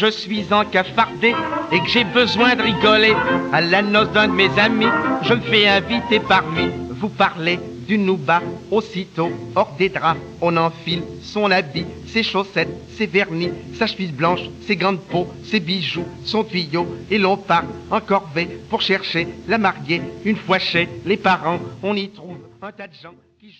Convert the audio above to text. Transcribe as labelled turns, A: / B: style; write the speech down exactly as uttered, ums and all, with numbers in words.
A: je suis encafardé et que j'ai besoin de rigoler, à la noce d'un de mes amis, je me fais inviter par lui. Vous parlez du nouba, aussitôt hors des draps, on enfile son habit, ses chaussettes, ses vernis, sa chemise blanche, ses gants de peau, ses bijoux, son tuyau, et l'on part en corvée pour chercher la mariée. Une fois chez les parents, on y trouve un tas de gens